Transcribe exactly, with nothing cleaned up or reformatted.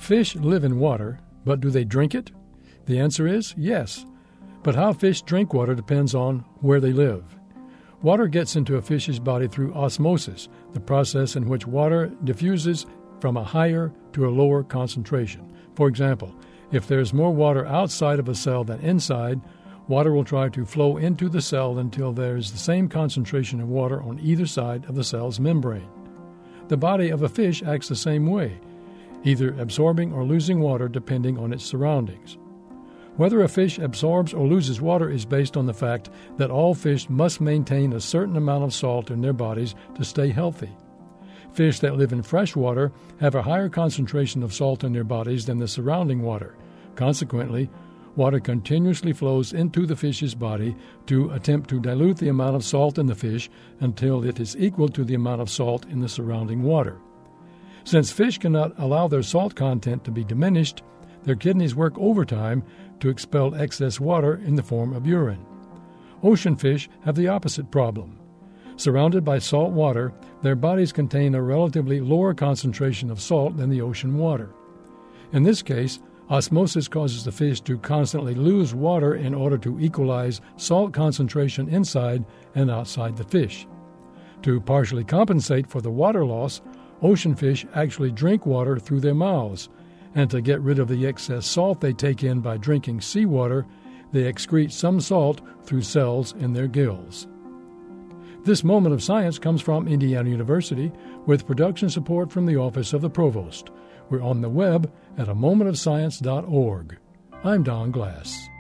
Fish live in water, but do they drink it? The answer is yes. But how fish drink water depends on where they live. Water gets into a fish's body through osmosis, the process in which water diffuses from a higher to a lower concentration. For example, if there's more water outside of a cell than inside, water will try to flow into the cell until there is the same concentration of water on either side of the cell's membrane. The body of a fish acts the same way, either absorbing or losing water depending on its surroundings. Whether a fish absorbs or loses water is based on the fact that all fish must maintain a certain amount of salt in their bodies to stay healthy. Fish that live in fresh water have a higher concentration of salt in their bodies than the surrounding water. Consequently, water continuously flows into the fish's body to attempt to dilute the amount of salt in the fish until it is equal to the amount of salt in the surrounding water. Since fish cannot allow their salt content to be diminished, their kidneys work overtime to expel excess water in the form of urine. Ocean fish have the opposite problem. Surrounded by salt water, their bodies contain a relatively lower concentration of salt than the ocean water. In this case, osmosis causes the fish to constantly lose water in order to equalize salt concentration inside and outside the fish. To partially compensate for the water loss, ocean fish actually drink water through their mouths, and to get rid of the excess salt they take in by drinking seawater, they excrete some salt through cells in their gills. This Moment of Science comes from Indiana University with production support from the Office of the Provost. We're on the web at a moment of science dot org. I'm Don Glass.